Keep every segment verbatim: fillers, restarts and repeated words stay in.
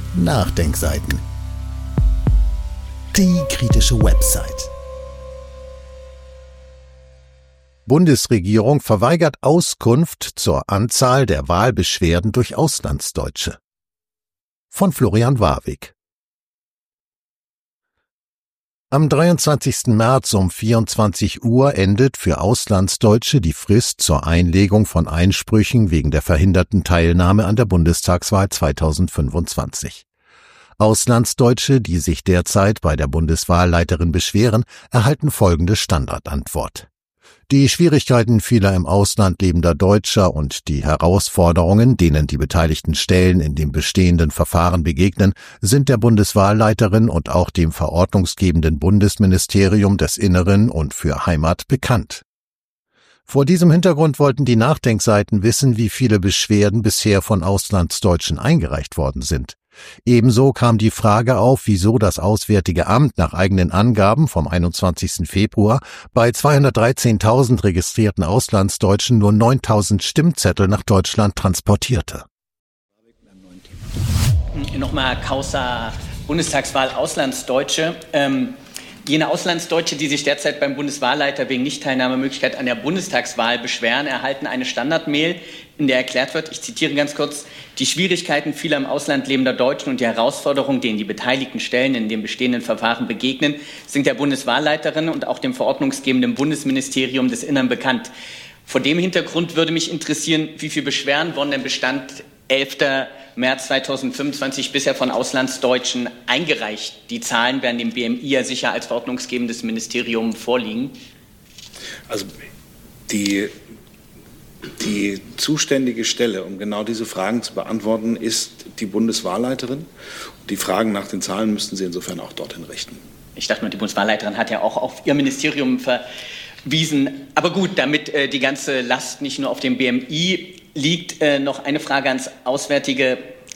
Nachdenkseiten. Die kritische Website. Bundesregierung verweigert Auskunft zur Anzahl der Wahlbeschwerden durch Auslandsdeutsche. Von Florian Warwick. Am dreiundzwanzigsten März um vierundzwanzig Uhr endet für Auslandsdeutsche die Frist zur Einlegung von Einsprüchen wegen der verhinderten Teilnahme an der Bundestagswahl zweitausendfünfundzwanzig. Auslandsdeutsche, die sich derzeit bei der Bundeswahlleiterin beschweren, erhalten folgende Standardantwort. Die Schwierigkeiten vieler im Ausland lebender Deutscher und die Herausforderungen, denen die beteiligten Stellen in dem bestehenden Verfahren begegnen, sind der Bundeswahlleiterin und auch dem verordnungsgebenden Bundesministerium des Inneren und für Heimat bekannt. Vor diesem Hintergrund wollten die Nachdenkseiten wissen, wie viele Beschwerden bisher von Auslandsdeutschen eingereicht worden sind. Ebenso kam die Frage auf, wieso das Auswärtige Amt nach eigenen Angaben vom einundzwanzigsten Februar bei zweihundertdreizehntausend registrierten Auslandsdeutschen nur neuntausend Stimmzettel nach Deutschland transportierte. Nochmal Causa Bundestagswahl Auslandsdeutsche. Ähm, jene Auslandsdeutsche, die sich derzeit beim Bundeswahlleiter wegen Nichtteilnahmemöglichkeit an der Bundestagswahl beschweren, erhalten eine Standardmail, in der erklärt wird, ich zitiere ganz kurz, die Schwierigkeiten vieler im Ausland lebender Deutschen und die Herausforderungen, denen die beteiligten Stellen in dem bestehenden Verfahren begegnen, sind der Bundeswahlleiterin und auch dem verordnungsgebenden Bundesministerium des Innern bekannt. Vor dem Hintergrund würde mich interessieren, wie viele Beschwerden wurden denn Bestand elften März zweitausendfünfundzwanzig bisher von Auslandsdeutschen eingereicht? Die Zahlen werden dem B M I ja sicher als verordnungsgebendes Ministerium vorliegen. Also die Die zuständige Stelle, um genau diese Fragen zu beantworten, ist die Bundeswahlleiterin. Die Fragen nach den Zahlen müssten Sie insofern auch dorthin richten. Ich dachte nur, die Bundeswahlleiterin hat ja auch auf ihr Ministerium verwiesen. Aber gut, damit äh, die ganze Last nicht nur auf dem B M I liegt, äh, noch eine Frage ans Auswärtige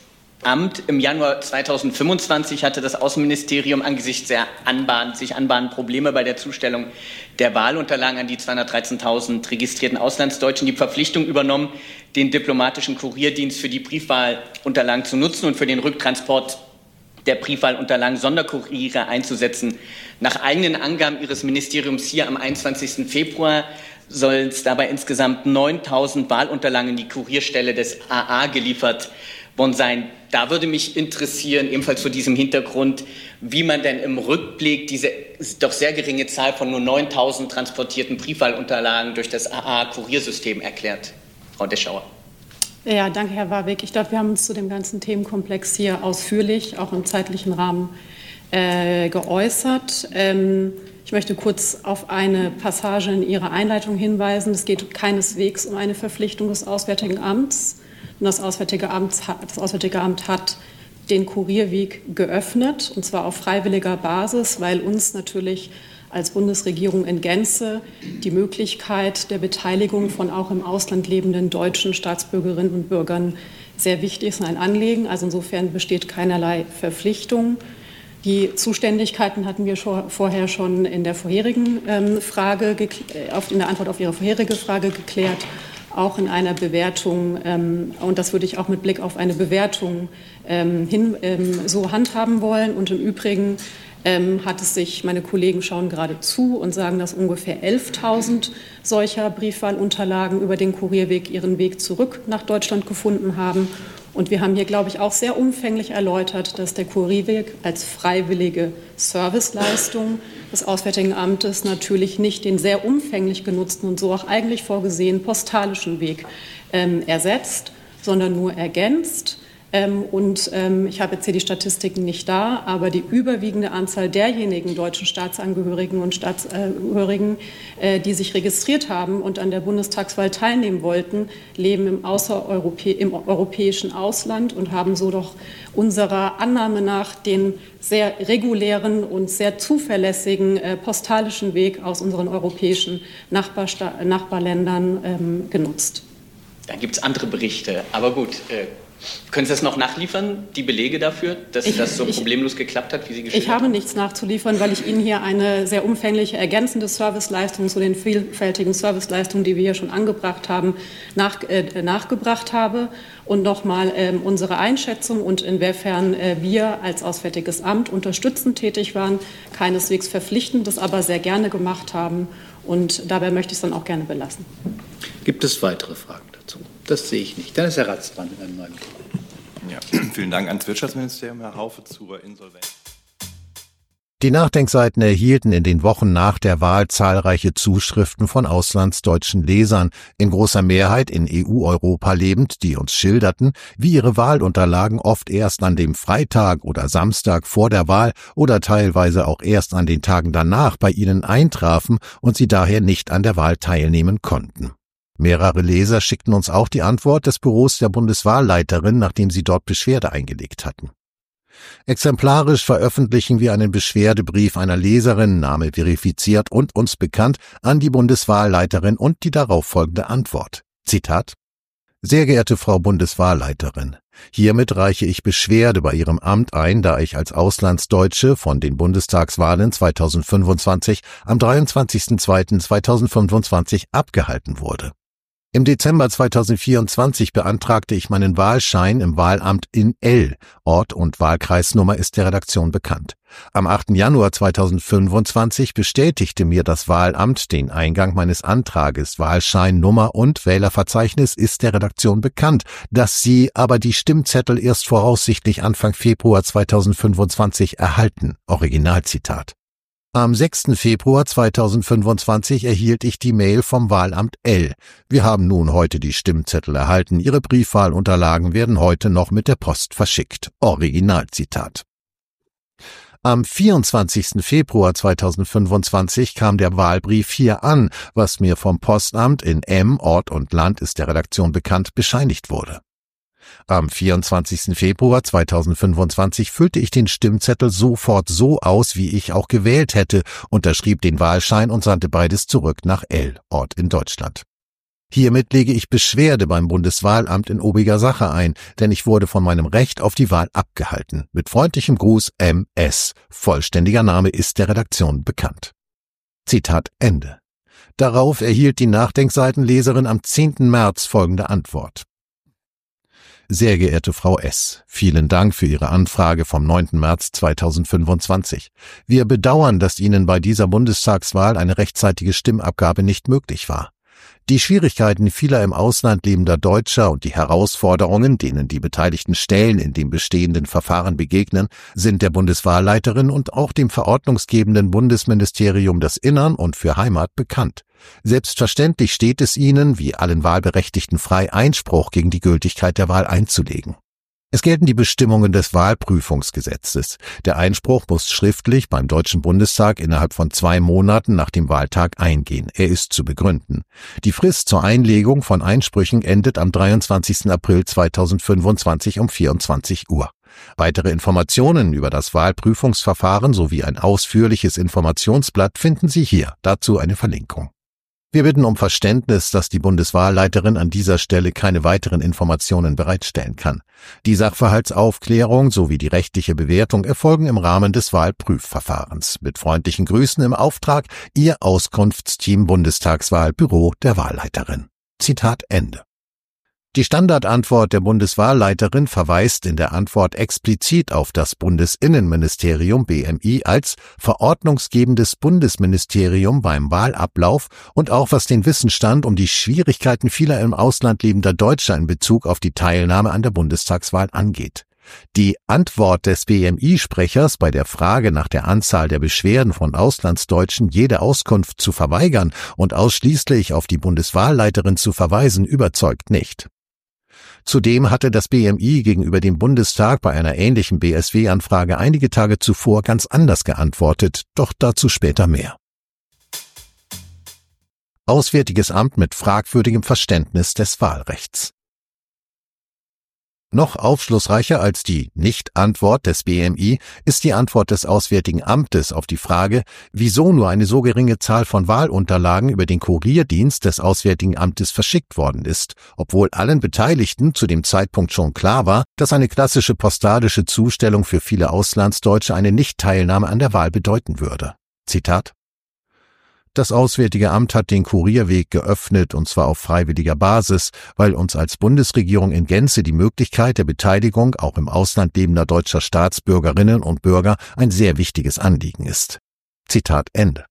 Amt. Im Januar zweitausendfünfundzwanzig hatte das Außenministerium angesichts der anbahn, sich anbahnenden Probleme bei der Zustellung der Wahlunterlagen an die zweihundertdreizehntausend registrierten Auslandsdeutschen die Verpflichtung übernommen, den diplomatischen Kurierdienst für die Briefwahlunterlagen zu nutzen und für den Rücktransport der Briefwahlunterlagen Sonderkuriere einzusetzen. Nach eigenen Angaben Ihres Ministeriums hier am einundzwanzigsten Februar sollen es dabei insgesamt neuntausend Wahlunterlagen in die Kurierstelle des A A geliefert worden sein. Da würde mich interessieren, ebenfalls vor diesem Hintergrund, wie man denn im Rückblick diese doch sehr geringe Zahl von nur neuntausend transportierten Briefwahlunterlagen durch das A A-Kuriersystem erklärt. Frau Deschauer. Ja, danke, Herr Warwick. Ich glaube, wir haben uns zu dem ganzen Themenkomplex hier ausführlich, auch im zeitlichen Rahmen, äh, geäußert. Ähm, ich möchte kurz auf eine Passage in Ihrer Einleitung hinweisen. Es geht keineswegs um eine Verpflichtung des Auswärtigen Amts. Das Auswärtige Amt, das Auswärtige Amt hat den Kurierweg geöffnet, und zwar auf freiwilliger Basis, weil uns natürlich als Bundesregierung in Gänze die Möglichkeit der Beteiligung von auch im Ausland lebenden deutschen Staatsbürgerinnen und Bürgern sehr wichtig ist und ein Anliegen. Also insofern besteht keinerlei Verpflichtung. Die Zuständigkeiten hatten wir schon, vorher schon in der vorherigen ähm, Frage, auf, in der Antwort auf Ihre vorherige Frage geklärt. Auch in einer Bewertung, ähm, und das würde ich auch mit Blick auf eine Bewertung ähm, hin, ähm, so handhaben wollen. Und im Übrigen ähm, hat es sich, meine Kollegen schauen gerade zu und sagen, dass ungefähr elftausend solcher Briefwahlunterlagen über den Kurierweg ihren Weg zurück nach Deutschland gefunden haben. Und wir haben hier, glaube ich, auch sehr umfänglich erläutert, dass der Kurierweg als freiwillige Serviceleistung des Auswärtigen Amtes natürlich nicht den sehr umfänglich genutzten und so auch eigentlich vorgesehenen postalischen Weg ähm, ersetzt, sondern nur ergänzt. Ähm, und ähm, ich habe jetzt hier die Statistiken nicht da, aber die überwiegende Anzahl derjenigen deutschen Staatsangehörigen und Staatsangehörigen, äh, die sich registriert haben und an der Bundestagswahl teilnehmen wollten, leben im, Außereuropä- im europäischen Ausland und haben so doch unserer Annahme nach den sehr regulären und sehr zuverlässigen äh, postalischen Weg aus unseren europäischen Nachbarsta- Nachbarländern ähm, genutzt. Da gibt es andere Berichte, aber gut. Äh Können Sie das noch nachliefern, die Belege dafür, dass ich, das so ich, problemlos geklappt hat, wie Sie geschildert haben? Ich habe haben? nichts nachzuliefern, weil ich Ihnen hier eine sehr umfängliche ergänzende Serviceleistung zu den vielfältigen Serviceleistungen, die wir hier schon angebracht haben, nach, äh, nachgebracht habe und nochmal äh, unsere Einschätzung und inwiefern äh, wir als Auswärtiges Amt unterstützend tätig waren, keineswegs verpflichtend, das aber sehr gerne gemacht haben. Und dabei möchte ich es dann auch gerne belassen. Gibt es weitere Fragen dazu? Das sehe ich nicht. Dann ist Herr Ratz dran mit einem neuen Thema. Ja, vielen Dank ans Wirtschaftsministerium, Herr Haufe, zur Insolvenz. Die Nachdenkseiten erhielten in den Wochen nach der Wahl zahlreiche Zuschriften von auslandsdeutschen Lesern, in großer Mehrheit in E U-Europa lebend, die uns schilderten, wie ihre Wahlunterlagen oft erst an dem Freitag oder Samstag vor der Wahl oder teilweise auch erst an den Tagen danach bei ihnen eintrafen und sie daher nicht an der Wahl teilnehmen konnten. Mehrere Leser schickten uns auch die Antwort des Büros der Bundeswahlleiterin, nachdem sie dort Beschwerde eingelegt hatten. Exemplarisch veröffentlichen wir einen Beschwerdebrief einer Leserin, Name verifiziert und uns bekannt, an die Bundeswahlleiterin und die darauf folgende Antwort. Zitat: Sehr geehrte Frau Bundeswahlleiterin, hiermit reiche ich Beschwerde bei Ihrem Amt ein, da ich als Auslandsdeutsche von den Bundestagswahlen zweitausendfünfundzwanzig am dreiundzwanzigsten zweiten zweitausendfünfundzwanzig abgehalten wurde. Im Dezember zweitausendvierundzwanzig beantragte ich meinen Wahlschein im Wahlamt in L. Ort und Wahlkreisnummer ist der Redaktion bekannt. Am achten Januar zweitausendfünfundzwanzig bestätigte mir das Wahlamt den Eingang meines Antrages. Wahlschein, Nummer und Wählerverzeichnis ist der Redaktion bekannt, dass sie aber die Stimmzettel erst voraussichtlich Anfang Februar zweitausendfünfundzwanzig erhalten. Originalzitat. Am sechsten Februar zweitausendfünfundzwanzig erhielt ich die Mail vom Wahlamt L. Wir haben nun heute die Stimmzettel erhalten. Ihre Briefwahlunterlagen werden heute noch mit der Post verschickt. Originalzitat. Am vierundzwanzigsten Februar zweitausendfünfundzwanzig kam der Wahlbrief hier an, was mir vom Postamt in M, Ort und Land ist der Redaktion bekannt, bescheinigt wurde. Am vierundzwanzigsten Februar zweitausendfünfundzwanzig füllte ich den Stimmzettel sofort so aus, wie ich auch gewählt hätte, unterschrieb den Wahlschein und sandte beides zurück nach L, Ort in Deutschland. Hiermit lege ich Beschwerde beim Bundeswahlamt in obiger Sache ein, denn ich wurde von meinem Recht auf die Wahl abgehalten. Mit freundlichem Gruß M S. Vollständiger Name ist der Redaktion bekannt. Zitat Ende. Darauf erhielt die Nachdenkseitenleserin am zehnten März folgende Antwort. Sehr geehrte Frau S., vielen Dank für Ihre Anfrage vom neunten März zweitausendfünfundzwanzig. Wir bedauern, dass Ihnen bei dieser Bundestagswahl eine rechtzeitige Stimmabgabe nicht möglich war. Die Schwierigkeiten vieler im Ausland lebender Deutscher und die Herausforderungen, denen die beteiligten Stellen in dem bestehenden Verfahren begegnen, sind der Bundeswahlleiterin und auch dem verordnungsgebenden Bundesministerium des Innern und für Heimat bekannt. Selbstverständlich steht es Ihnen, wie allen Wahlberechtigten frei, Einspruch gegen die Gültigkeit der Wahl einzulegen. Es gelten die Bestimmungen des Wahlprüfungsgesetzes. Der Einspruch muss schriftlich beim Deutschen Bundestag innerhalb von zwei Monaten nach dem Wahltag eingehen. Er ist zu begründen. Die Frist zur Einlegung von Einsprüchen endet am dreiundzwanzigsten April zweitausendfünfundzwanzig um vierundzwanzig Uhr. Weitere Informationen über das Wahlprüfungsverfahren sowie ein ausführliches Informationsblatt finden Sie hier. Dazu eine Verlinkung. Wir bitten um Verständnis, dass die Bundeswahlleiterin an dieser Stelle keine weiteren Informationen bereitstellen kann. Die Sachverhaltsaufklärung sowie die rechtliche Bewertung erfolgen im Rahmen des Wahlprüfverfahrens. Mit freundlichen Grüßen im Auftrag, Ihr Auskunftsteam Bundestagswahlbüro der Wahlleiterin. Zitat Ende. Die Standardantwort der Bundeswahlleiterin verweist in der Antwort explizit auf das Bundesinnenministerium B M I als verordnungsgebendes Bundesministerium beim Wahlablauf und auch was den Wissensstand um die Schwierigkeiten vieler im Ausland lebender Deutscher in Bezug auf die Teilnahme an der Bundestagswahl angeht. Die Antwort des B M I-Sprechers bei der Frage nach der Anzahl der Beschwerden von Auslandsdeutschen, jede Auskunft zu verweigern und ausschließlich auf die Bundeswahlleiterin zu verweisen, überzeugt nicht. Zudem hatte das B M I gegenüber dem Bundestag bei einer ähnlichen B S W-Anfrage einige Tage zuvor ganz anders geantwortet, doch dazu später mehr. Auswärtiges Amt mit fragwürdigem Verständnis des Wahlrechts. Noch aufschlussreicher als die Nicht-Antwort des B M I ist die Antwort des Auswärtigen Amtes auf die Frage, wieso nur eine so geringe Zahl von Wahlunterlagen über den Kurierdienst des Auswärtigen Amtes verschickt worden ist, obwohl allen Beteiligten zu dem Zeitpunkt schon klar war, dass eine klassische postalische Zustellung für viele Auslandsdeutsche eine Nichtteilnahme an der Wahl bedeuten würde. Zitat: Das Auswärtige Amt hat den Kurierweg geöffnet, und zwar auf freiwilliger Basis, weil uns als Bundesregierung in Gänze die Möglichkeit der Beteiligung auch im Ausland lebender deutscher Staatsbürgerinnen und Bürger ein sehr wichtiges Anliegen ist. Zitat Ende.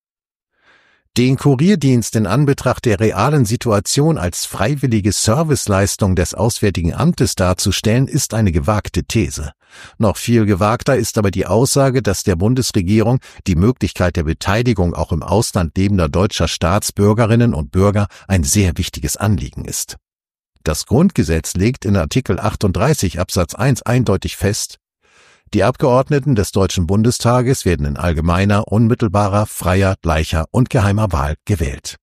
Den Kurierdienst in Anbetracht der realen Situation als freiwillige Serviceleistung des Auswärtigen Amtes darzustellen, ist eine gewagte These. Noch viel gewagter ist aber die Aussage, dass der Bundesregierung die Möglichkeit der Beteiligung auch im Ausland lebender deutscher Staatsbürgerinnen und Bürger ein sehr wichtiges Anliegen ist. Das Grundgesetz legt in Artikel achtunddreißig Absatz eins eindeutig fest: Die Abgeordneten des Deutschen Bundestages werden in allgemeiner, unmittelbarer, freier, gleicher und geheimer Wahl gewählt.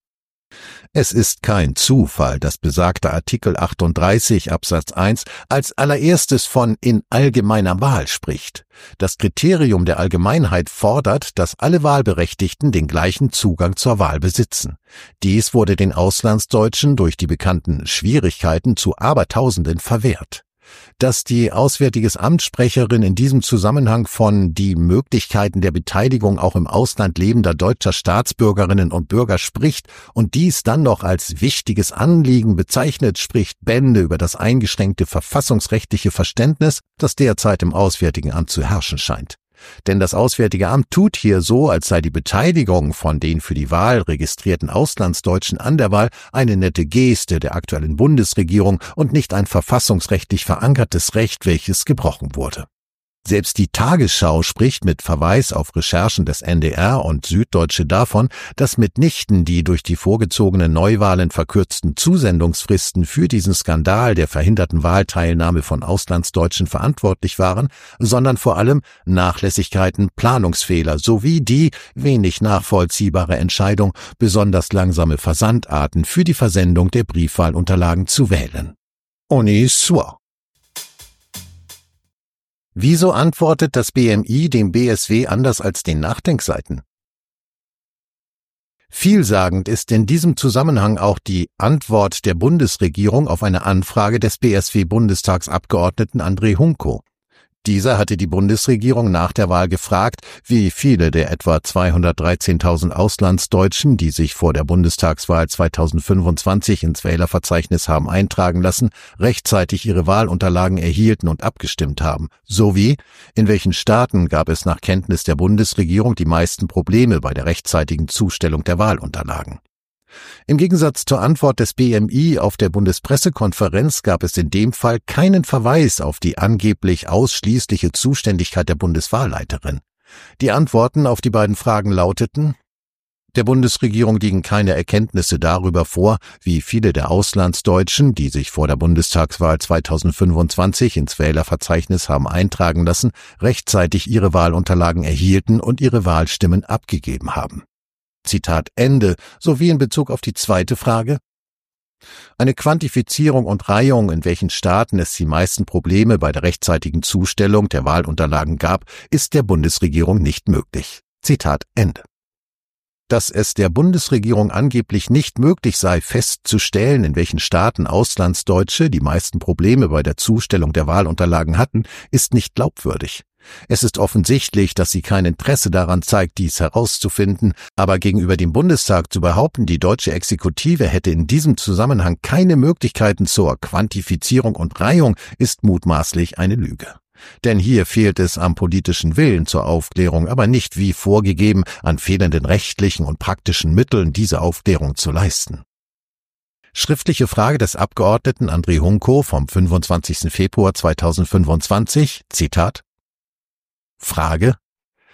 Es ist kein Zufall, dass besagter Artikel achtunddreißig Absatz eins als allererstes von in allgemeiner Wahl spricht. Das Kriterium der Allgemeinheit fordert, dass alle Wahlberechtigten den gleichen Zugang zur Wahl besitzen. Dies wurde den Auslandsdeutschen durch die bekannten Schwierigkeiten zu Abertausenden verwehrt. Dass die Auswärtiges Amtssprecherin in diesem Zusammenhang von die Möglichkeiten der Beteiligung auch im Ausland lebender deutscher Staatsbürgerinnen und Bürger spricht und dies dann noch als wichtiges Anliegen bezeichnet, spricht Bände über das eingeschränkte verfassungsrechtliche Verständnis, das derzeit im Auswärtigen Amt zu herrschen scheint. Denn das Auswärtige Amt tut hier so, als sei die Beteiligung von den für die Wahl registrierten Auslandsdeutschen an der Wahl eine nette Geste der aktuellen Bundesregierung und nicht ein verfassungsrechtlich verankertes Recht, welches gebrochen wurde. Selbst die Tagesschau spricht mit Verweis auf Recherchen des N D R und Süddeutsche davon, dass mitnichten die durch die vorgezogenen Neuwahlen verkürzten Zusendungsfristen für diesen Skandal der verhinderten Wahlteilnahme von Auslandsdeutschen verantwortlich waren, sondern vor allem Nachlässigkeiten, Planungsfehler sowie die wenig nachvollziehbare Entscheidung, besonders langsame Versandarten für die Versendung der Briefwahlunterlagen zu wählen. Honi soit. Wieso antwortet das B M I dem B S W anders als den Nachdenkseiten? Vielsagend ist in diesem Zusammenhang auch die Antwort der Bundesregierung auf eine Anfrage des B S W-Bundestagsabgeordneten André Hunko. Dieser hatte die Bundesregierung nach der Wahl gefragt, wie viele der etwa zweihundertdreizehntausend Auslandsdeutschen, die sich vor der Bundestagswahl zweitausendfünfundzwanzig ins Wählerverzeichnis haben eintragen lassen, rechtzeitig ihre Wahlunterlagen erhielten und abgestimmt haben, sowie in welchen Staaten gab es nach Kenntnis der Bundesregierung die meisten Probleme bei der rechtzeitigen Zustellung der Wahlunterlagen. Im Gegensatz zur Antwort des B M I auf der Bundespressekonferenz gab es in dem Fall keinen Verweis auf die angeblich ausschließliche Zuständigkeit der Bundeswahlleiterin. Die Antworten auf die beiden Fragen lauteten: Der Bundesregierung liegen keine Erkenntnisse darüber vor, wie viele der Auslandsdeutschen, die sich vor der Bundestagswahl zweitausendfünfundzwanzig ins Wählerverzeichnis haben eintragen lassen, rechtzeitig ihre Wahlunterlagen erhielten und ihre Wahlstimmen abgegeben haben. Zitat Ende, sowie in Bezug auf die zweite Frage: Eine Quantifizierung und Reihung, in welchen Staaten es die meisten Probleme bei der rechtzeitigen Zustellung der Wahlunterlagen gab, ist der Bundesregierung nicht möglich. Zitat Ende. Dass es der Bundesregierung angeblich nicht möglich sei, festzustellen, in welchen Staaten Auslandsdeutsche die meisten Probleme bei der Zustellung der Wahlunterlagen hatten, ist nicht glaubwürdig. Es ist offensichtlich, dass sie kein Interesse daran zeigt, dies herauszufinden, aber gegenüber dem Bundestag zu behaupten, die deutsche Exekutive hätte in diesem Zusammenhang keine Möglichkeiten zur Quantifizierung und Reihung, ist mutmaßlich eine Lüge. Denn hier fehlt es am politischen Willen zur Aufklärung, aber nicht wie vorgegeben an fehlenden rechtlichen und praktischen Mitteln, diese Aufklärung zu leisten. Schriftliche Frage des Abgeordneten André Hunko vom fünfundzwanzigsten Februar zweitausendfünfundzwanzig, Zitat: Frage: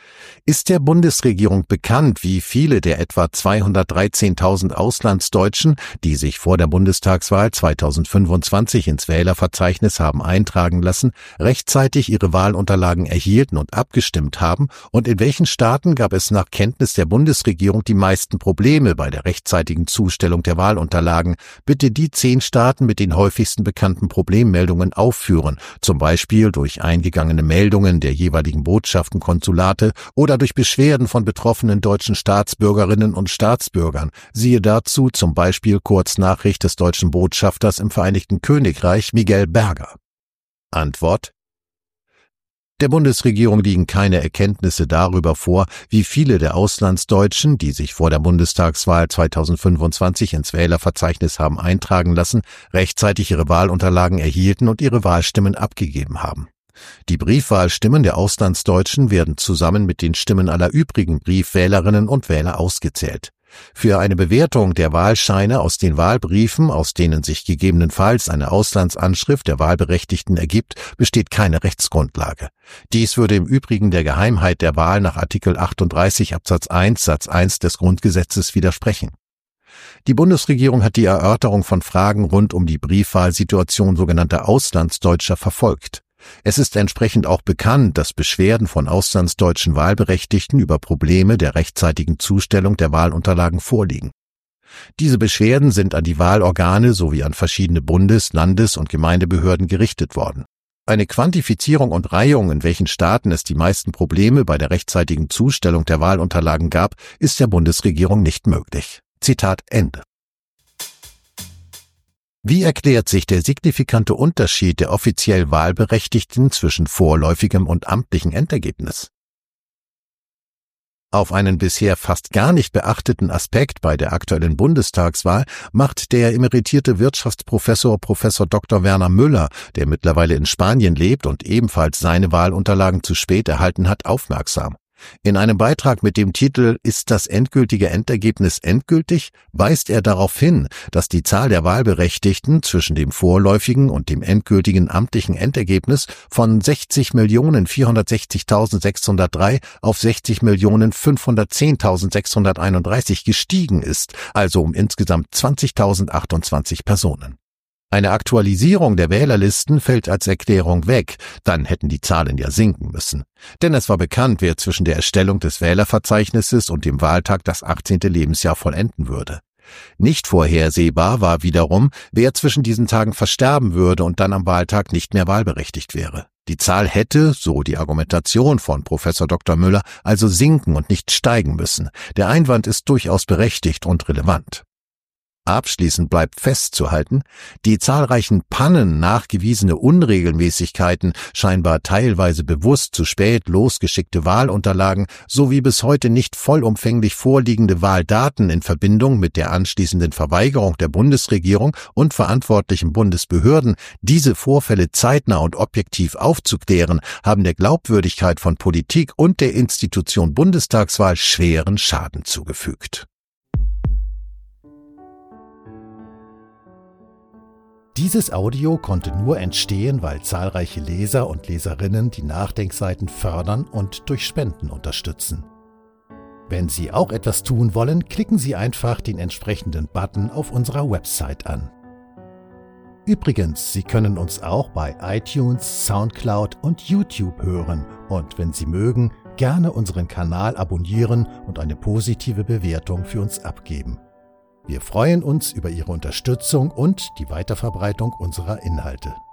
Ist der Bundesregierung bekannt, wie viele der etwa zweihundertdreizehntausend Auslandsdeutschen, die sich vor der Bundestagswahl zweitausendfünfundzwanzig ins Wählerverzeichnis haben eintragen lassen, rechtzeitig ihre Wahlunterlagen erhielten und abgestimmt haben? Und in welchen Staaten gab es nach Kenntnis der Bundesregierung die meisten Probleme bei der rechtzeitigen Zustellung der Wahlunterlagen? Bitte die zehn Staaten mit den häufigsten bekannten Problemmeldungen aufführen, zum Beispiel durch eingegangene Meldungen der jeweiligen Botschaften, Konsulate oder durch Beschwerden von betroffenen deutschen Staatsbürgerinnen und Staatsbürgern. Siehe dazu zum Beispiel Kurznachricht des deutschen Botschafters im Vereinigten Königreich Miguel Berger. Antwort: Der Bundesregierung liegen keine Erkenntnisse darüber vor, wie viele der Auslandsdeutschen, die sich vor der Bundestagswahl zweitausendfünfundzwanzig ins Wählerverzeichnis haben eintragen lassen, rechtzeitig ihre Wahlunterlagen erhielten und ihre Wahlstimmen abgegeben haben. Die Briefwahlstimmen der Auslandsdeutschen werden zusammen mit den Stimmen aller übrigen Briefwählerinnen und Wähler ausgezählt. Für eine Bewertung der Wahlscheine aus den Wahlbriefen, aus denen sich gegebenenfalls eine Auslandsanschrift der Wahlberechtigten ergibt, besteht keine Rechtsgrundlage. Dies würde im Übrigen der Geheimheit der Wahl nach Artikel achtunddreißig Absatz eins Satz eins des Grundgesetzes widersprechen. Die Bundesregierung hat die Erörterung von Fragen rund um die Briefwahlsituation sogenannter Auslandsdeutscher verfolgt. Es ist entsprechend auch bekannt, dass Beschwerden von auslandsdeutschen Wahlberechtigten über Probleme der rechtzeitigen Zustellung der Wahlunterlagen vorliegen. Diese Beschwerden sind an die Wahlorgane sowie an verschiedene Bundes-, Landes- und Gemeindebehörden gerichtet worden. Eine Quantifizierung und Reihung, in welchen Staaten es die meisten Probleme bei der rechtzeitigen Zustellung der Wahlunterlagen gab, ist der Bundesregierung nicht möglich. Zitat Ende. Wie erklärt sich der signifikante Unterschied der offiziell Wahlberechtigten zwischen vorläufigem und amtlichem Endergebnis? Auf einen bisher fast gar nicht beachteten Aspekt bei der aktuellen Bundestagswahl macht der emeritierte Wirtschaftsprofessor Professor Doktor Werner Müller, der mittlerweile in Spanien lebt und ebenfalls seine Wahlunterlagen zu spät erhalten hat, aufmerksam. In einem Beitrag mit dem Titel »Ist das endgültige Endergebnis endgültig?« weist er darauf hin, dass die Zahl der Wahlberechtigten zwischen dem vorläufigen und dem endgültigen amtlichen Endergebnis von sechzig Millionen vierhundertsechzigtausendsechshundertdrei auf sechzig Millionen fünfhundertzehntausendsechshunderteinunddreißig gestiegen ist, also um insgesamt zwanzigtausendachtundzwanzig Personen. Eine Aktualisierung der Wählerlisten fällt als Erklärung weg, dann hätten die Zahlen ja sinken müssen. Denn es war bekannt, wer zwischen der Erstellung des Wählerverzeichnisses und dem Wahltag das achtzehnte Lebensjahr vollenden würde. Nicht vorhersehbar war wiederum, wer zwischen diesen Tagen versterben würde und dann am Wahltag nicht mehr wahlberechtigt wäre. Die Zahl hätte, so die Argumentation von Professor Doktor Müller, also sinken und nicht steigen müssen. Der Einwand ist durchaus berechtigt und relevant. Abschließend bleibt festzuhalten, die zahlreichen Pannen, nachgewiesene Unregelmäßigkeiten, scheinbar teilweise bewusst zu spät losgeschickte Wahlunterlagen sowie bis heute nicht vollumfänglich vorliegende Wahldaten in Verbindung mit der anschließenden Verweigerung der Bundesregierung und verantwortlichen Bundesbehörden, diese Vorfälle zeitnah und objektiv aufzuklären, haben der Glaubwürdigkeit von Politik und der Institution Bundestagswahl schweren Schaden zugefügt. Dieses Audio konnte nur entstehen, weil zahlreiche Leser und Leserinnen die Nachdenkseiten fördern und durch Spenden unterstützen. Wenn Sie auch etwas tun wollen, klicken Sie einfach den entsprechenden Button auf unserer Website an. Übrigens, Sie können uns auch bei iTunes, Soundcloud und YouTube hören und wenn Sie mögen, gerne unseren Kanal abonnieren und eine positive Bewertung für uns abgeben. Wir freuen uns über Ihre Unterstützung und die Weiterverbreitung unserer Inhalte.